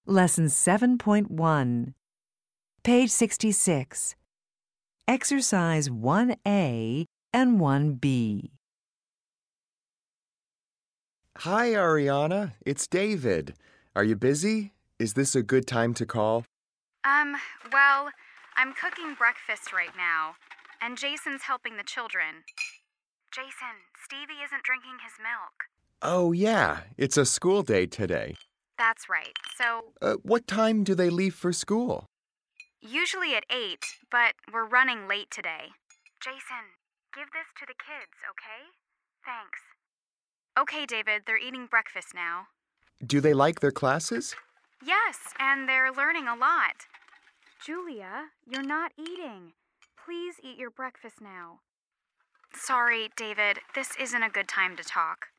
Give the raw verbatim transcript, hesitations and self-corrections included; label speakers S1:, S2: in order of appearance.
S1: Lesson seven point one. Page sixty-six. Exercise one A and one B.
S2: Hi, Ariana. It's David. Are you busy? Is this a good time to call?
S3: Um, well, I'm cooking breakfast right now, and Jason's helping the children. Jason, Stevie isn't drinking his milk.
S2: Oh, yeah. It's a school day today.
S3: That's right. So,
S2: Uh, what time do they leave for school?
S3: usually at eight, but we're running late today. Jason, give this to the kids, okay? Thanks. Okay, David, they're eating breakfast now.
S2: Do they like their classes?
S3: Yes, and they're learning a lot. Julia, you're not eating. Please eat your breakfast now. Sorry, David, this isn't a good time to talk.